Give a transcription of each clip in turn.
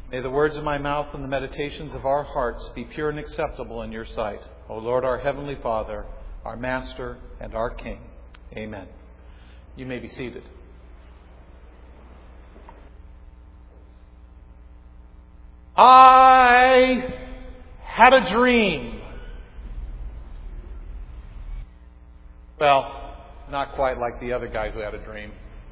May the words of my mouth and the meditations of our hearts be pure and acceptable in your sight, O Lord, our Heavenly Father, our Master and our King. Amen. You may be seated. I had a dream. Well, not quite like the other guy who had a dream.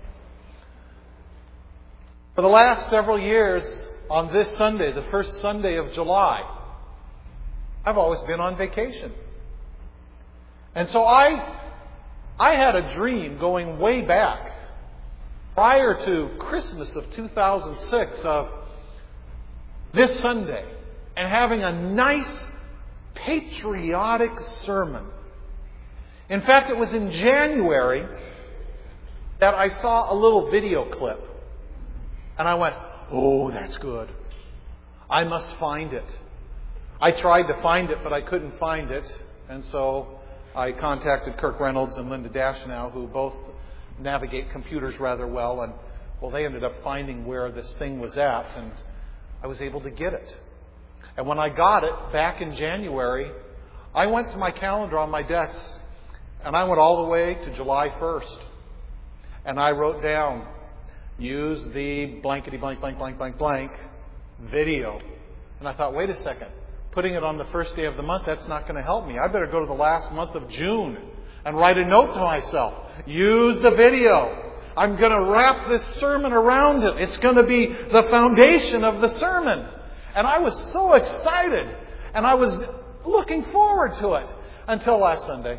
For the last several years, on this Sunday, the first Sunday of July, I've always been on vacation. And so I had a dream going way back, prior to Christmas of 2006, of this Sunday, and having a nice patriotic sermon. In fact, it was in January that I saw a little video clip. And I went, oh, that's good. I must find it. I tried to find it, but I couldn't find it. And so I contacted Kirk Reynolds and Linda Dashnow, who both navigate computers rather well. And, well, they ended up finding where this thing was at. And I was able to get it. And when I got it back in January, I went to my calendar on my desk, and I went all the way to July 1st. And I wrote down, use the blankety blank, blank, blank, blank, blank video. And I thought, wait a second. Putting it on the first day of the month, that's not going to help me. I better go to the last month of June and write a note to myself. Use the video. I'm going to wrap this sermon around it. It's going to be the foundation of the sermon. And I was so excited. And I was looking forward to it until last Sunday.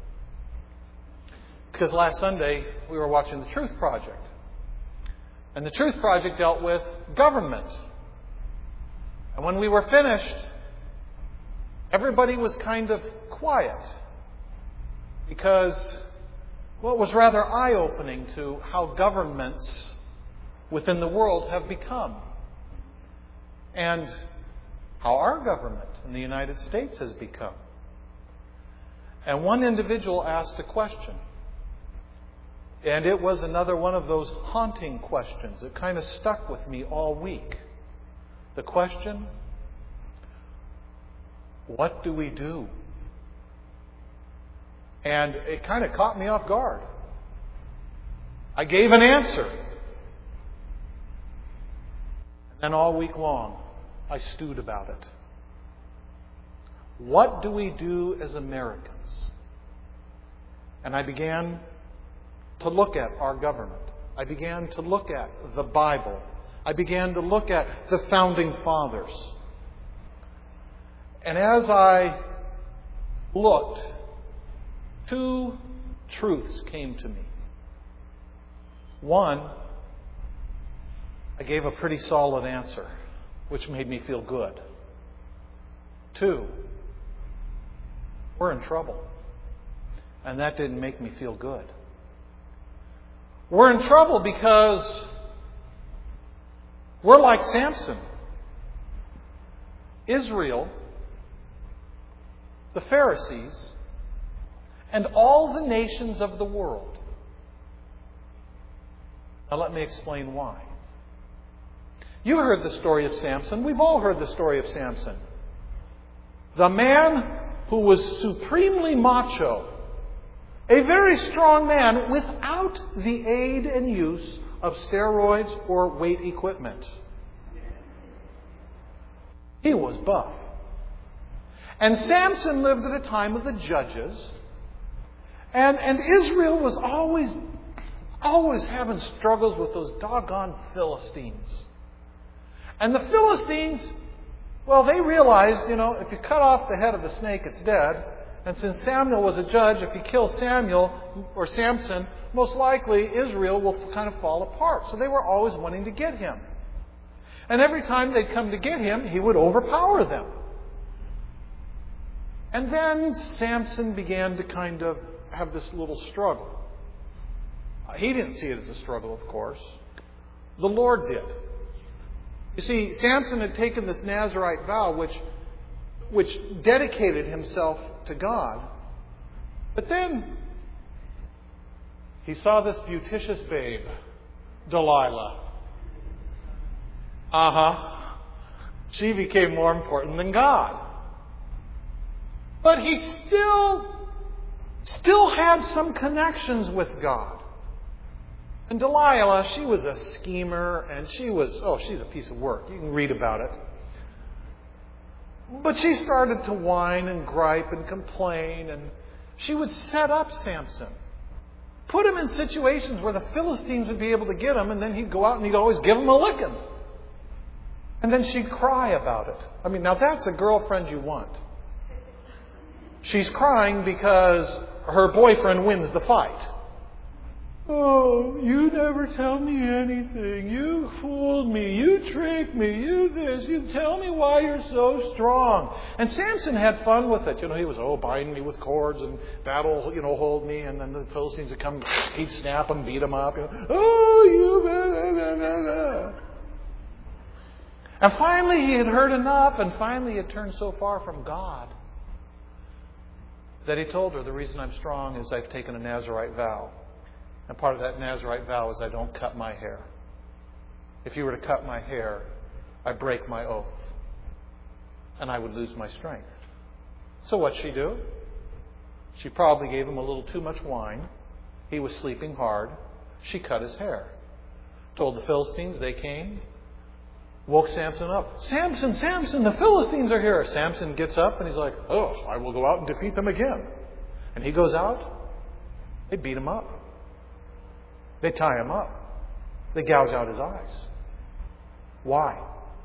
Because last Sunday we were watching The Truth Project. And The Truth Project dealt with government. And when we were finished, everybody was kind of quiet. Because, well, it was rather eye-opening to how governments within the world have become. And how our government in the United States has become. And one individual asked a question. And it was another one of those haunting questions. It kind of stuck with me all week. The question, what do we do? And it kind of caught me off guard. I gave an answer. And then all week long, I stewed about it. What do we do as Americans? And I began to look at our government. I began to look at the Bible. I began to look at the Founding Fathers. And as I looked, two truths came to me. One, I gave a pretty solid answer, which made me feel good. Two, we're in trouble. And that didn't make me feel good. We're in trouble because we're like Samson. Israel, the Pharisees, and all the nations of the world. Now let me explain why. You heard the story of Samson. We've all heard the story of Samson. The man who was supremely macho, a very strong man without the aid and use of steroids or weight equipment. He was buff. And Samson lived at a time of the judges. And Israel was always having struggles with those doggone Philistines. And the Philistines, well, they realized, if you cut off the head of the snake, it's dead. And since Samuel was a judge, if you kill Samuel or Samson, most likely Israel will kind of fall apart. So they were always wanting to get him. And every time they'd come to get him, he would overpower them. And then Samson began to kind of have this little struggle. He didn't see it as a struggle, of course. The Lord did. You see, Samson had taken this Nazirite vow, which dedicated himself to God. But then he saw this beauticious babe, Delilah. She became more important than God. But he still had some connections with God. And Delilah, she was a schemer, and she's a piece of work. You can read about it. But she started to whine and gripe and complain, and she would set up Samson. Put him in situations where the Philistines would be able to get him, and then he'd go out and he'd always give him a licking. And then she'd cry about it. I mean, now that's a girlfriend you want. She's crying because her boyfriend wins the fight. Oh, you never tell me anything. You fooled me. You tricked me. You this. You tell me why you're so strong. And Samson had fun with it. He was, bind me with cords and battle, hold me. And then the Philistines would come, he'd snap them, beat them up. And finally he had heard enough, and finally he had turned so far from God that he told her, the reason I'm strong is I've taken a Nazirite vow. And part of that Nazirite vow is I don't cut my hair. If you were to cut my hair, I break my oath. And I would lose my strength. So what'd she do? She probably gave him a little too much wine. He was sleeping hard. She cut his hair. Told the Philistines, they came. Woke Samson up. Samson, Samson, the Philistines are here. Samson gets up and he's like, I will go out and defeat them again. And he goes out. They beat him up. They tie him up. They gouge out his eyes. Why?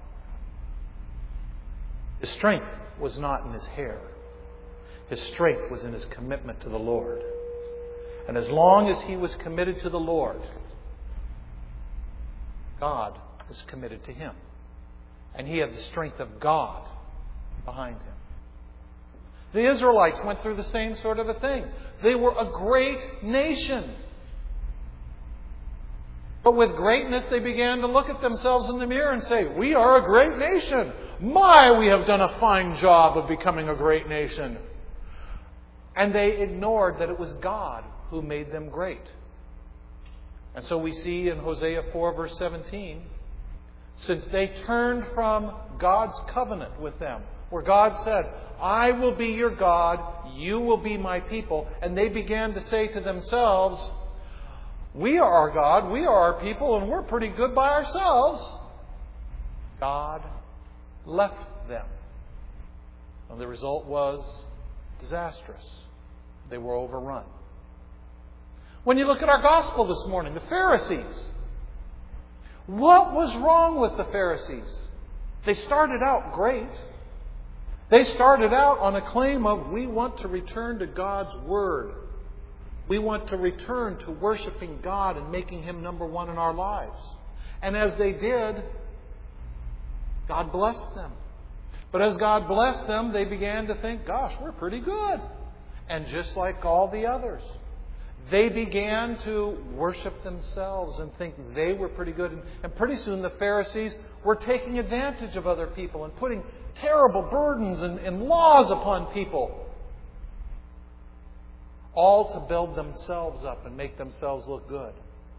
His strength was not in his hair. His strength was in his commitment to the Lord. And as long as he was committed to the Lord, God was committed to him. And he had the strength of God behind him. The Israelites went through the same sort of a thing. They were a great nation. But with greatness, they began to look at themselves in the mirror and say, we are a great nation. We have done a fine job of becoming a great nation. And they ignored that it was God who made them great. And so we see in Hosea 4, verse 17, since they turned from God's covenant with them, where God said, I will be your God, you will be my people. And they began to say to themselves, we are our God, we are our people, and we're pretty good by ourselves. God left them. And the result was disastrous. They were overrun. When you look at our gospel this morning, the Pharisees. What was wrong with the Pharisees? They started out great. They started out on a claim of, we want to return to God's Word. We want to return to worshiping God and making Him number one in our lives. And as they did, God blessed them. But as God blessed them, they began to think, gosh, we're pretty good. And just like all the others, they began to worship themselves and think they were pretty good. And pretty soon the Pharisees were taking advantage of other people and putting terrible burdens and laws upon people, all to build themselves up and make themselves look good.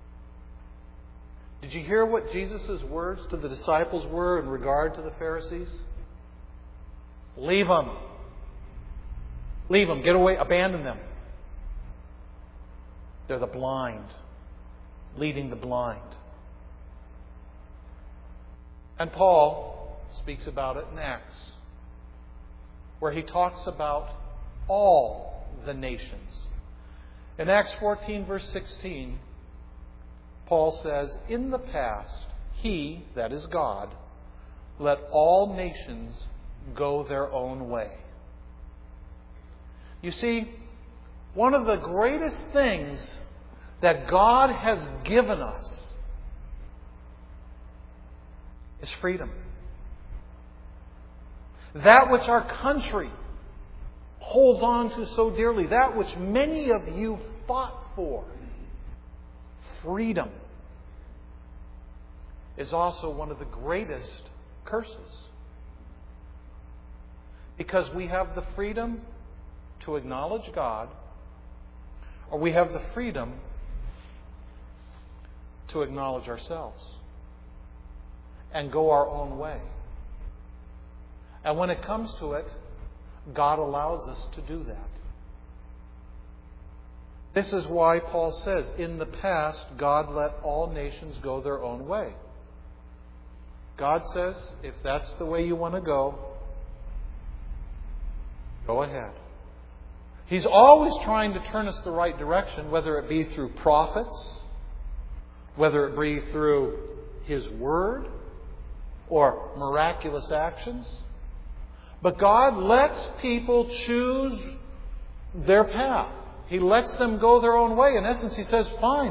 Did you hear what Jesus' words to the disciples were in regard to the Pharisees? Leave them. Leave them. Get away. Abandon them. They're the blind, leading the blind. And Paul speaks about it in Acts, where he talks about all the nations. In Acts 14, verse 16, Paul says, in the past, He, that is God, let all nations go their own way. You see, one of the greatest things that God has given us is freedom. That which our country holds on to so dearly, that which many of you fought for, freedom, is also one of the greatest curses. Because we have the freedom to acknowledge God, or we have the freedom to acknowledge ourselves and go our own way. And when it comes to it, God allows us to do that. This is why Paul says, in the past, God let all nations go their own way. God says, if that's the way you want to go ahead. He's always trying to turn us the right direction, whether it be through prophets, whether it be through His Word, or miraculous actions. But God lets people choose their path. He lets them go their own way. In essence, He says, fine.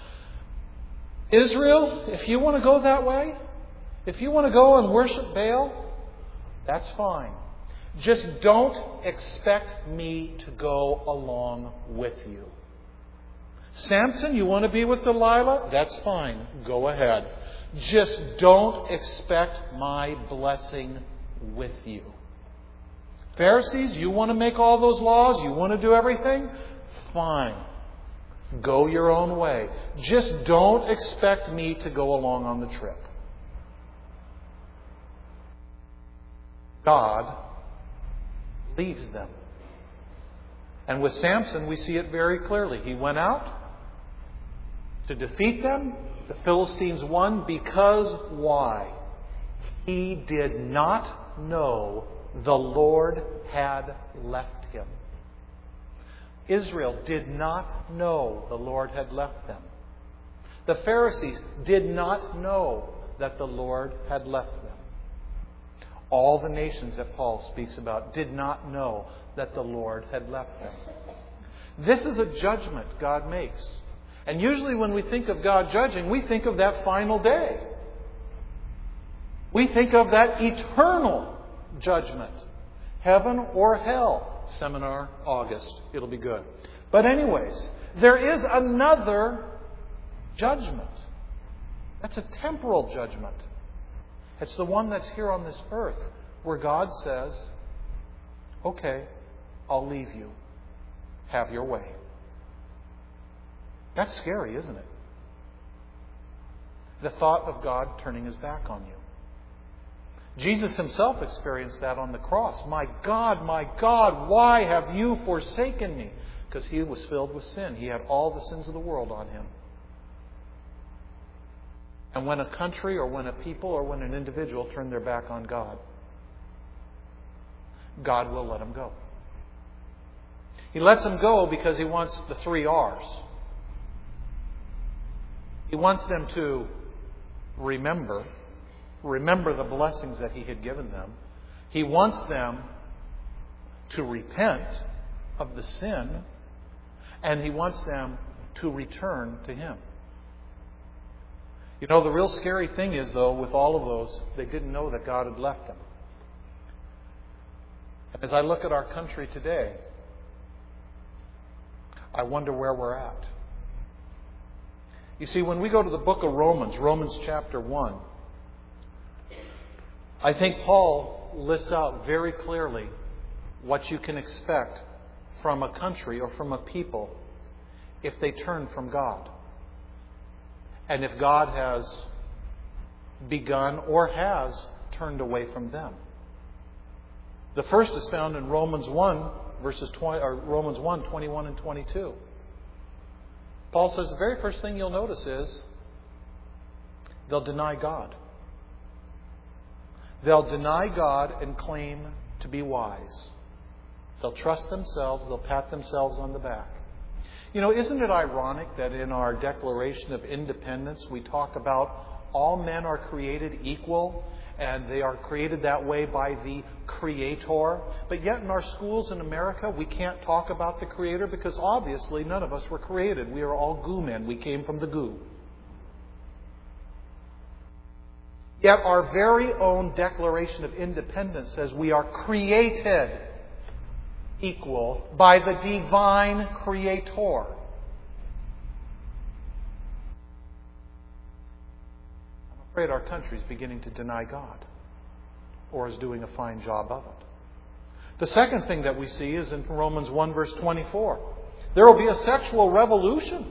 Israel, if you want to go that way, if you want to go and worship Baal, that's fine. Just don't expect me to go along with you. Samson, you want to be with Delilah? That's fine. Go ahead. Just don't expect my blessing with you. Pharisees, you want to make all those laws? You want to do everything? Fine. Go your own way. Just don't expect me to go along on the trip. God leaves them. And with Samson, we see it very clearly. He went out to defeat them. The Philistines won because why? He did not know the Lord had left him. Israel did not know the Lord had left them. The Pharisees did not know that the Lord had left them. All the nations that Paul speaks about did not know that the Lord had left them. This is a judgment God makes. And usually when we think of God judging, we think of that final day. We think of that eternal judgment. Heaven or hell. Seminar, August. It'll be good. But anyways, there is another judgment. That's a temporal judgment. It's the one that's here on this earth where God says, okay, I'll leave you. Have your way. That's scary, isn't it? The thought of God turning His back on you. Jesus Himself experienced that on the cross. My God, why have you forsaken me? Because He was filled with sin. He had all the sins of the world on Him. And when a country or when a people or when an individual turn their back on God, God will let them go. He lets them go because He wants the 3 R's. He wants them to remember the blessings that He had given them. He wants them to repent of the sin, and He wants them to return to Him. You know, the real scary thing is, though, with all of those, they didn't know that God had left them. And as I look at our country today, I wonder where we're at. You see, when we go to the book of Romans chapter 1, I think Paul lists out very clearly what you can expect from a country or from a people if they turn from God. And if God has begun or has turned away from them. The first is found in Romans 1, Romans 1, 21 and 22. Paul says the very first thing you'll notice is they'll deny God. They'll deny God and claim to be wise. They'll trust themselves. They'll pat themselves on the back. You know, isn't it ironic that in our Declaration of Independence we talk about all men are created equal and they are created that way by the Creator? But yet in our schools in America we can't talk about the Creator because obviously none of us were created. We are all goo men. We came from the goo. Yet our very own Declaration of Independence says we are created equal by the divine Creator. I'm afraid our country is beginning to deny God, or is doing a fine job of it. The second thing that we see is in Romans 1 verse 24. There will be a sexual revolution.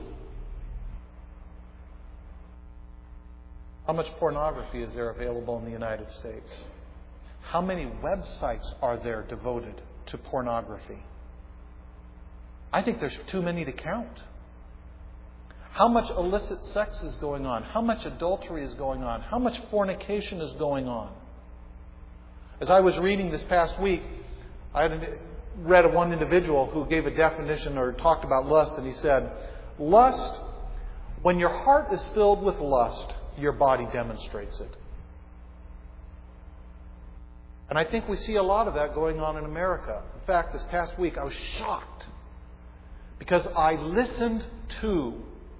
How much pornography is there available in the United States? How many websites are there devoted to pornography? I think there's too many to count. How much illicit sex is going on? How much adultery is going on? How much fornication is going on? As I was reading this past week, I had read one individual who gave a definition or talked about lust, and he said, lust, when your heart is filled with lust, your body demonstrates it. And I think we see a lot of that going on in America. In fact, this past week I was shocked because I listened to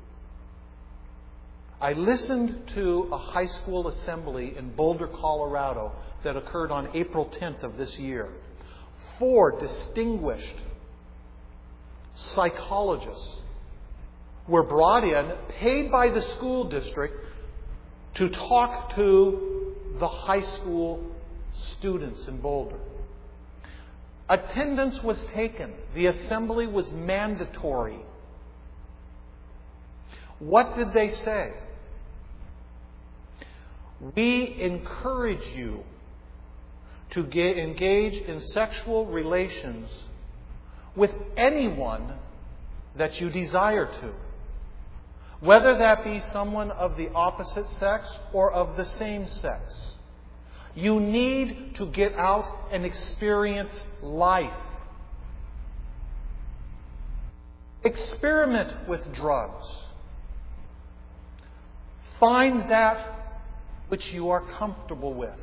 a high school assembly in Boulder, Colorado that occurred on April 10th of this year. 4 distinguished psychologists were brought in, paid by the school district, to talk to the high school students in Boulder. Attendance was taken. The assembly was mandatory. What did they say? We encourage you to engage in sexual relations with anyone that you desire to, whether that be someone of the opposite sex or of the same sex. You need to get out and experience life. Experiment with drugs. Find that which you are comfortable with.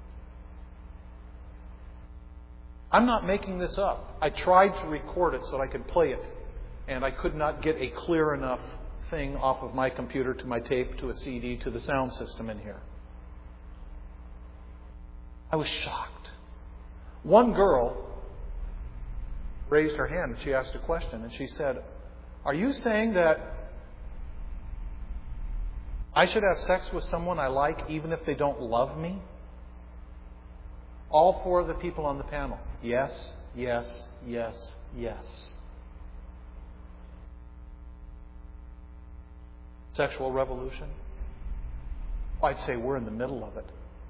I'm not making this up. I tried to record it so I could play it, and I could not get a clear enough thing off of my computer to my tape to a CD to the sound system in here. I was shocked. One girl raised her hand and she asked a question, and she said, "Are you saying that I should have sex with someone I like even if they don't love me?" All 4 of the people on the panel. Yes, yes, yes, yes. Sexual revolution? I'd say we're in the middle of it.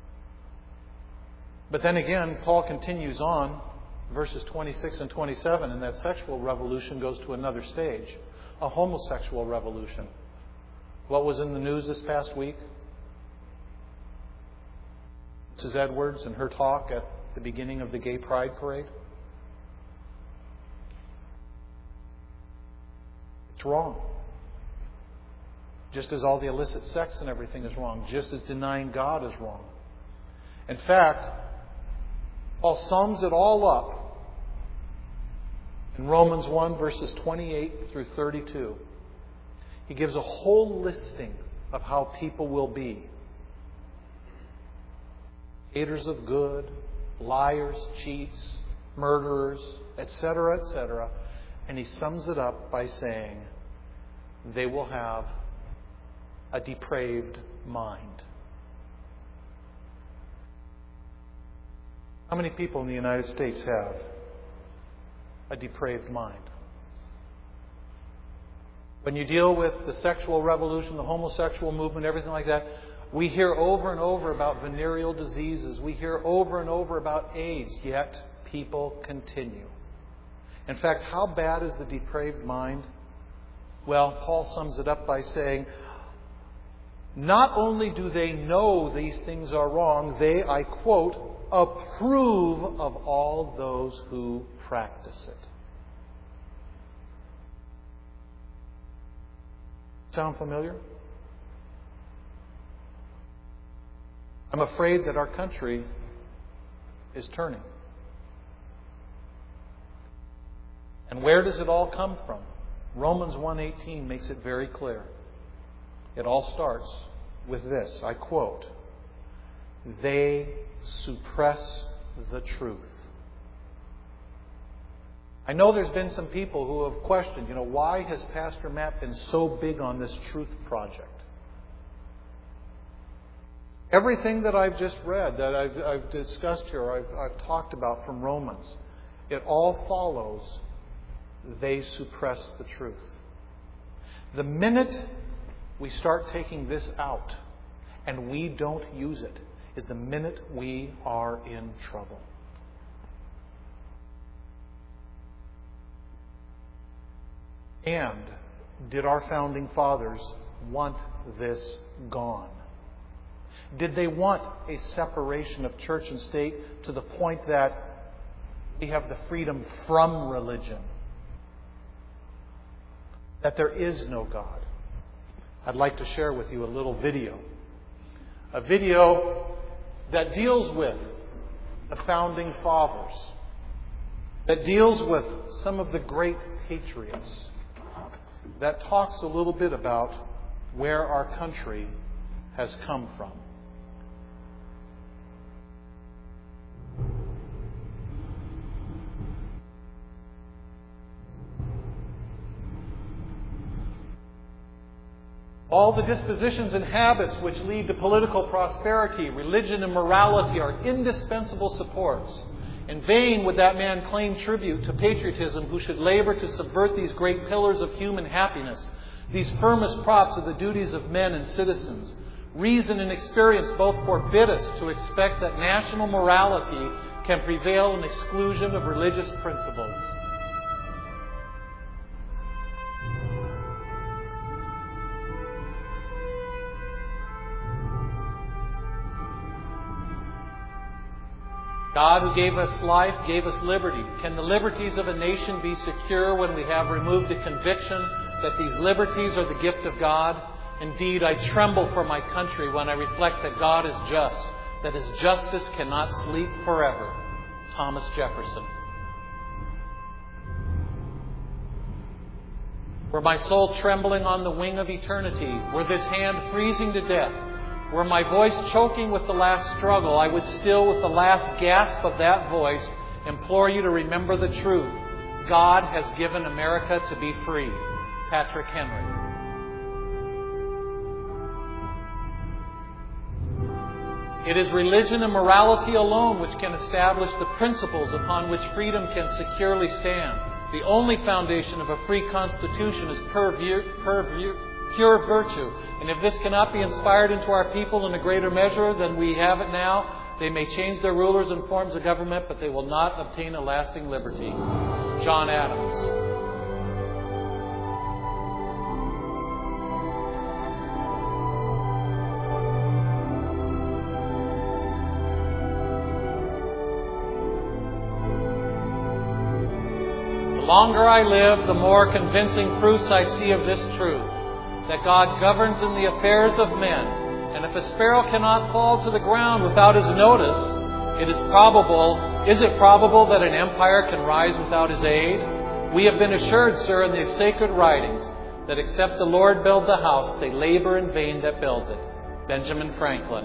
But then again, Paul continues on, verses 26 and 27, and that sexual revolution goes to another stage, a homosexual revolution. What was in the news this past week? Mrs. Edwards and her talk at the beginning of the Gay Pride Parade. It's wrong. Just as all the illicit sex and everything is wrong, just as denying God is wrong. In fact, Paul sums it all up in Romans 1, verses 28 through 32. He gives a whole listing of how people will be. Haters of good, liars, cheats, murderers, etc., etc. And he sums it up by saying they will have a depraved mind. How many people in the United States have a depraved mind? When you deal with the sexual revolution, the homosexual movement, everything like that, we hear over and over about venereal diseases. We hear over and over about AIDS, yet people continue. In fact, how bad is the depraved mind? Well, Paul sums it up by saying, not only do they know these things are wrong, they, I quote, approve of all those who practice it. Sound familiar? I'm afraid that our country is turning. And where does it all come from? Romans 1:18 makes it very clear. It all starts with this, I quote, "They suppress the truth." I know there's been some people who have questioned, why has Pastor Matt been so big on this truth project? Everything that I've just read, that I've discussed here, I've talked about from Romans, it all follows, they suppress the truth. The minute we start taking this out and we don't use it, is the minute we are in trouble. And did our founding fathers want this gone? Did they want a separation of church and state to the point that we have the freedom from religion? That there is no God? I'd like to share with you a little video. A video that deals with the founding fathers. That deals with some of the great patriots. That talks a little bit about where our country has come from. All the dispositions and habits which lead to political prosperity, religion, and morality are indispensable supports. In vain would that man claim tribute to patriotism who should labor to subvert these great pillars of human happiness, these firmest props of the duties of men and citizens. Reason and experience both forbid us to expect that national morality can prevail in exclusion of religious principles. God, who gave us life, gave us liberty. Can the liberties of a nation be secure when we have removed the conviction that these liberties are the gift of God? Indeed, I tremble for my country when I reflect that God is just, that His justice cannot sleep forever. Thomas Jefferson. Were my soul trembling on the wing of eternity, were this hand freezing to death, were my voice choking with the last struggle, I would still, with the last gasp of that voice, implore you to remember the truth. God has given America to be free. Patrick Henry. It is religion and morality alone which can establish the principles upon which freedom can securely stand. The only foundation of a free constitution is pure virtue. And if this cannot be inspired into our people in a greater measure than we have it now, they may change their rulers and forms of government, but they will not obtain a lasting liberty. John Adams. The longer I live, the more convincing proofs I see of this truth, that God governs in the affairs of men, and if a sparrow cannot fall to the ground without His notice, is it probable that an empire can rise without His aid? We have been assured, sir, in the sacred writings, that except the Lord build the house, they labor in vain that build it. Benjamin Franklin.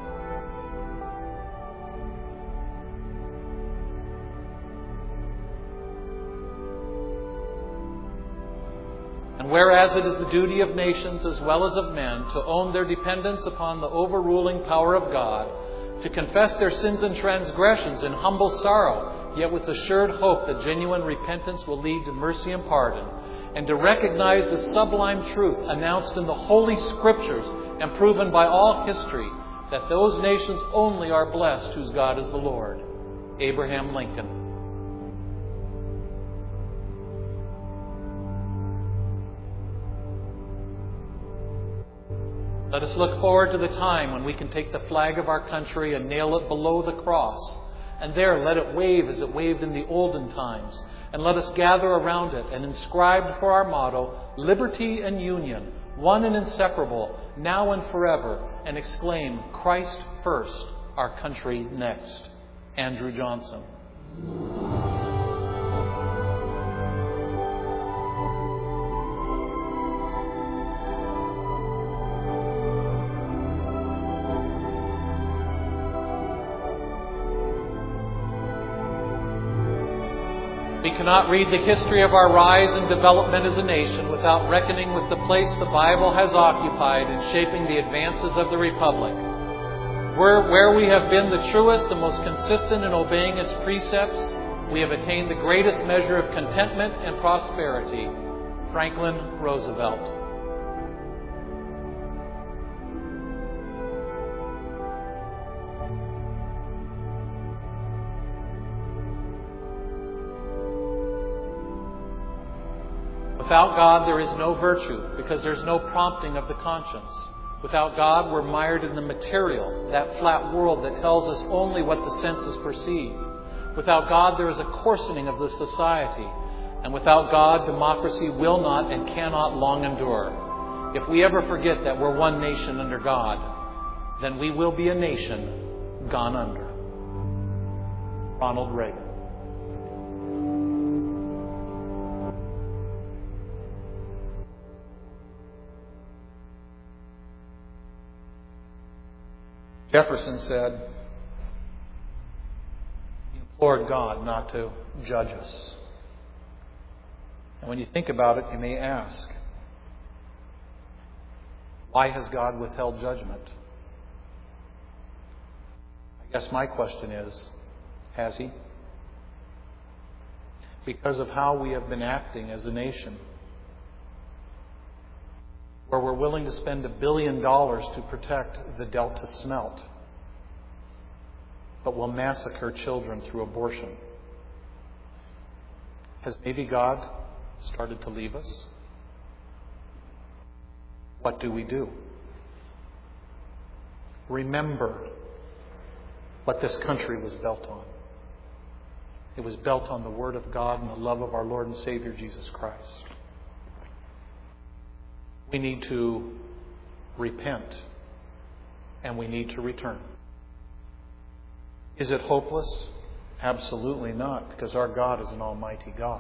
And whereas it is the duty of nations as well as of men to own their dependence upon the overruling power of God, to confess their sins and transgressions in humble sorrow, yet with assured hope that genuine repentance will lead to mercy and pardon, and to recognize the sublime truth announced in the Holy Scriptures and proven by all history, that those nations only are blessed whose God is the Lord. Abraham Lincoln. Let us look forward to the time when we can take the flag of our country and nail it below the cross. And there let it wave as it waved in the olden times. And let us gather around it and inscribe for our motto, liberty and union, one and inseparable, now and forever, and exclaim, Christ first, our country next. Andrew Johnson. We cannot read the history of our rise and development as a nation without reckoning with the place the Bible has occupied in shaping the advances of the Republic. Where we have been the truest, the most consistent in obeying its precepts, we have attained the greatest measure of contentment and prosperity. Franklin Roosevelt. Without God, there is no virtue, because there's no prompting of the conscience. Without God, we're mired in the material, that flat world that tells us only what the senses perceive. Without God, there is a coarsening of the society. And without God, democracy will not and cannot long endure. If we ever forget that we're one nation under God, then we will be a nation gone under. Ronald Reagan. Jefferson said, he implored God not to judge us. And when you think about it, you may ask, why has God withheld judgment? I guess my question is, has He? Because of how we have been acting as a nation, where we're willing to spend $1 billion to protect the Delta smelt, but will massacre children through abortion. Has maybe God started to leave us? What do we do? Remember what this country was built on. It was built on the Word of God and the love of our Lord and Savior Jesus Christ. We need to repent, and we need to return. Is it hopeless? Absolutely not, because our God is an almighty God.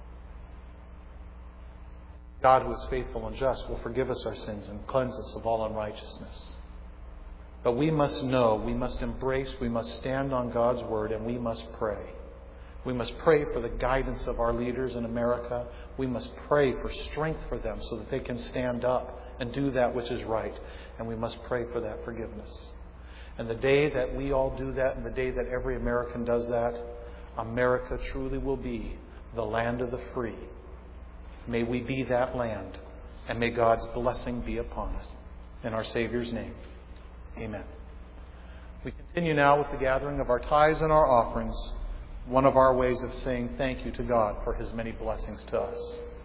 God, who is faithful and just, will forgive us our sins and cleanse us of all unrighteousness. But we must know, we must embrace, we must stand on God's Word, and we must pray. We must pray for the guidance of our leaders in America. We must pray for strength for them so that they can stand up and do that which is right. And we must pray for that forgiveness. And the day that we all do that, and the day that every American does that, America truly will be the land of the free. May we be that land, and may God's blessing be upon us. In our Savior's name, amen. We continue now with the gathering of our tithes and our offerings, one of our ways of saying thank you to God for His many blessings to us.